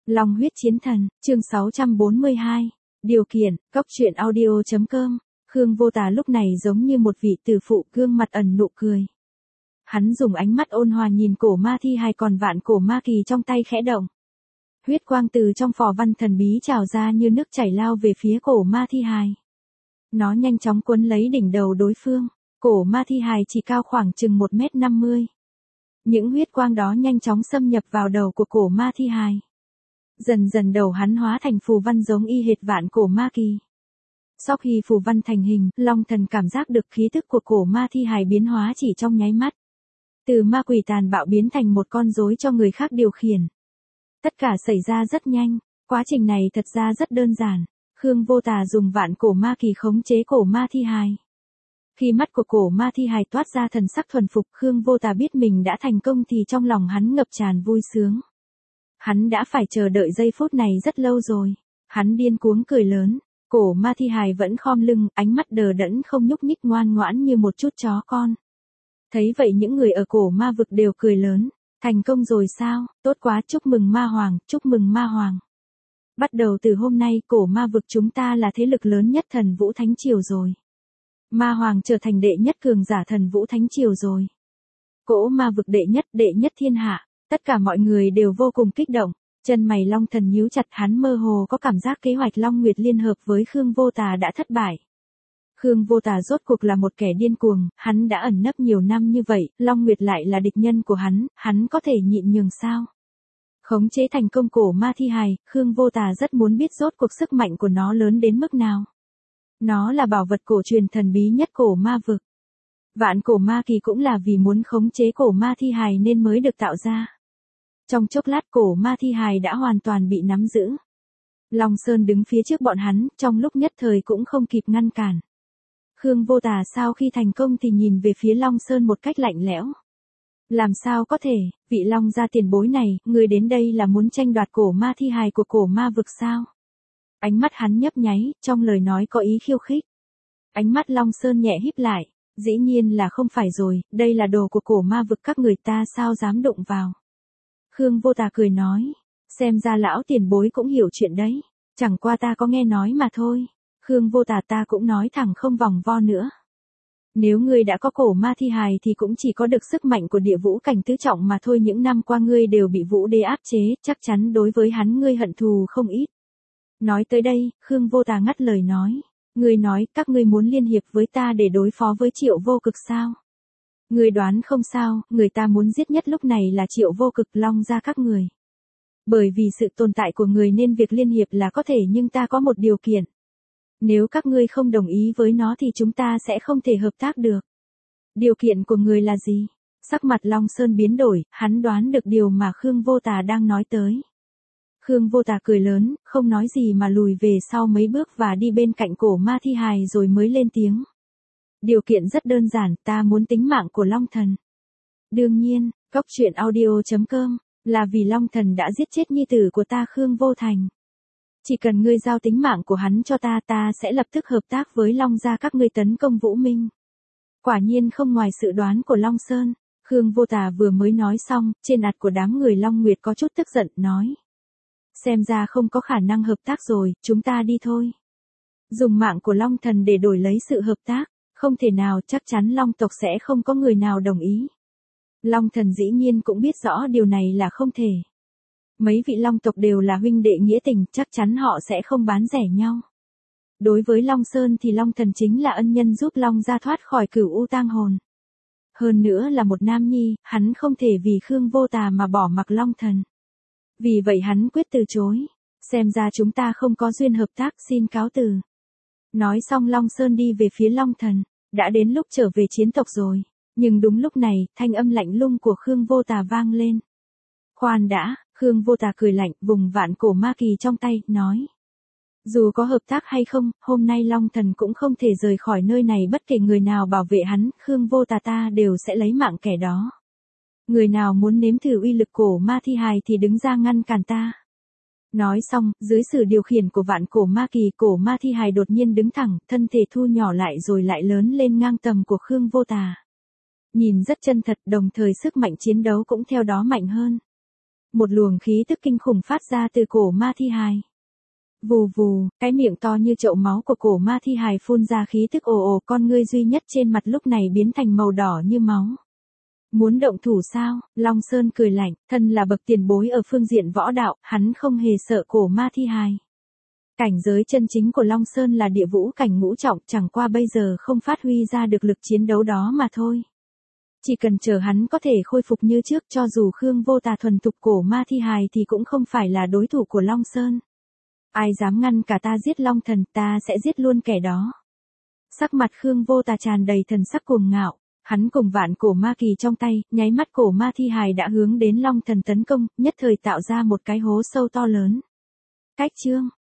Long huyết chiến thần, chương 642. Điều kiện, cóc truyện audio.com. Khương Vô Tà lúc này giống như một vị tử phụ, gương mặt ẩn nụ cười. Hắn dùng ánh mắt ôn hòa nhìn cổ ma thi hài, còn vạn cổ ma kỳ trong tay khẽ động. Huyết quang từ trong phò văn thần bí trào ra như nước chảy lao về phía cổ ma thi hài. Nó nhanh chóng quấn lấy đỉnh đầu đối phương. Cổ ma thi hài chỉ cao khoảng chừng 1m50. Những huyết quang đó nhanh chóng xâm nhập vào đầu của cổ ma thi hài. Dần dần đầu hắn hóa thành phù văn giống y hệt vạn cổ ma kỳ. Sau khi phù văn thành hình, Long Thần cảm giác được khí tức của cổ ma thi hài biến hóa chỉ trong nháy mắt. Từ ma quỷ tàn bạo biến thành một con rối cho người khác điều khiển. Tất cả xảy ra rất nhanh, quá trình này thật ra rất đơn giản. Khương Vô Tà dùng vạn cổ ma kỳ khống chế cổ ma thi hài. Khi mắt của cổ ma thi hài toát ra thần sắc thuần phục, Khương Vô Tà biết mình đã thành công thì trong lòng hắn ngập tràn vui sướng. Hắn đã phải chờ đợi giây phút này rất lâu rồi. Hắn điên cuống cười lớn. Cổ ma thi hài vẫn khom lưng, ánh mắt đờ đẫn không nhúc nhích, ngoan ngoãn như một chút chó con. Thấy vậy những người ở cổ ma vực đều cười lớn. Thành công rồi sao, tốt quá, chúc mừng ma hoàng, chúc mừng ma hoàng. Bắt đầu từ hôm nay cổ ma vực chúng ta là thế lực lớn nhất Thần Vũ Thánh Triều rồi. Ma hoàng trở thành đệ nhất cường giả Thần Vũ Thánh Triều rồi. Cổ ma vực đệ nhất thiên hạ. Tất cả mọi người đều vô cùng kích động. Chân mày Long Thần nhíu chặt, hắn mơ hồ có cảm giác kế hoạch Long Nguyệt liên hợp với Khương Vô Tà đã thất bại. Khương Vô Tà rốt cuộc là một kẻ điên cuồng, hắn đã ẩn nấp nhiều năm như vậy, Long Nguyệt lại là địch nhân của hắn có thể nhịn nhường sao? Khống chế thành công cổ ma thi hài, Khương Vô Tà rất muốn biết rốt cuộc sức mạnh của nó lớn đến mức nào. Nó là bảo vật cổ truyền thần bí nhất cổ ma vực. Vạn cổ ma kỳ cũng là vì muốn khống chế cổ ma thi hài nên mới được tạo ra. Trong chốc lát cổ ma thi hài đã hoàn toàn bị nắm giữ. Long Sơn đứng phía trước bọn hắn, trong lúc nhất thời cũng không kịp ngăn cản. Khương Vô Tà sau khi thành công thì nhìn về phía Long Sơn một cách lạnh lẽo. Làm sao có thể, vị Long gia tiền bối này, người đến đây là muốn tranh đoạt cổ ma thi hài của cổ ma vực sao? Ánh mắt hắn nhấp nháy, trong lời nói có ý khiêu khích. Ánh mắt Long Sơn nhẹ híp lại, dĩ nhiên là không phải rồi, đây là đồ của cổ ma vực, các người ta sao dám đụng vào. Khương Vô Tà cười nói, xem ra lão tiền bối cũng hiểu chuyện đấy, chẳng qua ta có nghe nói mà thôi. Khương Vô Tà, ta cũng nói thẳng không vòng vo nữa. Nếu ngươi đã có cổ ma thi hài thì cũng chỉ có được sức mạnh của địa vũ cảnh tứ trọng mà thôi, những năm qua ngươi đều bị Vũ Đế áp chế, chắc chắn đối với hắn ngươi hận thù không ít. Nói tới đây, Khương Vô Tà ngắt lời nói, ngươi nói các ngươi muốn liên hiệp với ta để đối phó với Triệu Vô Cực sao? Ngươi đoán không sao, người ta muốn giết nhất lúc này là Triệu Vô Cực, Long gia các người. Bởi vì sự tồn tại của người nên việc liên hiệp là có thể, nhưng ta có một điều kiện. Nếu các ngươi không đồng ý với nó thì chúng ta sẽ không thể hợp tác được. Điều kiện của người là gì? Sắc mặt Long Sơn biến đổi, hắn đoán được điều mà Khương Vô Tà đang nói tới. Khương Vô Tà cười lớn, không nói gì mà lùi về sau mấy bước và đi bên cạnh cổ ma thi hài rồi mới lên tiếng. Điều kiện rất đơn giản, ta muốn tính mạng của Long Thần. Đương nhiên, cóc truyện audio.com, là vì Long Thần đã giết chết nhi tử của ta Khương Vô Thành. Chỉ cần ngươi giao tính mạng của hắn cho ta, ta sẽ lập tức hợp tác với Long gia các ngươi tấn công Vũ Minh. Quả nhiên không ngoài sự đoán của Long Sơn, Khương Vô Tà vừa mới nói xong, trên mặt của đám người Long Nguyệt có chút tức giận, nói. Xem ra không có khả năng hợp tác rồi, chúng ta đi thôi. Dùng mạng của Long Thần để đổi lấy sự hợp tác, không thể nào, chắc chắn Long tộc sẽ không có người nào đồng ý. Long Thần dĩ nhiên cũng biết rõ điều này là không thể. Mấy vị Long tộc đều là huynh đệ nghĩa tình, chắc chắn họ sẽ không bán rẻ nhau. Đối với Long Sơn thì Long Thần chính là ân nhân giúp Long gia thoát khỏi cửu u tang hồn. Hơn nữa là một nam nhi, hắn không thể vì Khương Vô Tà mà bỏ mặc Long Thần. Vì vậy hắn quyết từ chối. Xem ra chúng ta không có duyên hợp tác, xin cáo từ. Nói xong Long Sơn đi về phía Long Thần. Đã đến lúc trở về chiến tộc rồi. Nhưng đúng lúc này, thanh âm lạnh lùng của Khương Vô Tà vang lên. Khoan đã, Khương Vô Tà cười lạnh, vùng vạn cổ ma kỳ trong tay, nói. Dù có hợp tác hay không, hôm nay Long Thần cũng không thể rời khỏi nơi này, bất kể người nào bảo vệ hắn, Khương Vô Tà ta đều sẽ lấy mạng kẻ đó. Người nào muốn nếm thử uy lực cổ ma thi hài thì đứng ra ngăn cản ta. Nói xong, dưới sự điều khiển của vạn cổ ma kỳ, cổ ma thi hài đột nhiên đứng thẳng, thân thể thu nhỏ lại rồi lại lớn lên ngang tầm của Khương Vô Tà. Nhìn rất chân thật, đồng thời sức mạnh chiến đấu cũng theo đó mạnh hơn. Một luồng khí tức kinh khủng phát ra từ cổ ma thi hài. Vù vù, cái miệng to như chậu máu của cổ ma thi hài phun ra khí tức ồ ồ, con ngươi duy nhất trên mặt lúc này biến thành màu đỏ như máu. Muốn động thủ sao? Long Sơn cười lạnh, thân là bậc tiền bối ở phương diện võ đạo, hắn không hề sợ cổ ma thi hài. Cảnh giới chân chính của Long Sơn là địa vũ cảnh ngũ trọng, chẳng qua bây giờ không phát huy ra được lực chiến đấu đó mà thôi. Chỉ cần chờ hắn có thể khôi phục như trước, cho dù Khương Vô Tà thuần thục cổ ma thi hài thì cũng không phải là đối thủ của Long Sơn. Ai dám ngăn cả ta giết Long Thần, ta sẽ giết luôn kẻ đó. Sắc mặt Khương Vô Tà tràn đầy thần sắc cuồng ngạo, hắn cùng vạn cổ ma kỳ trong tay, nháy mắt cổ ma thi hài đã hướng đến Long Thần tấn công, nhất thời tạo ra một cái hố sâu to lớn. Cách chương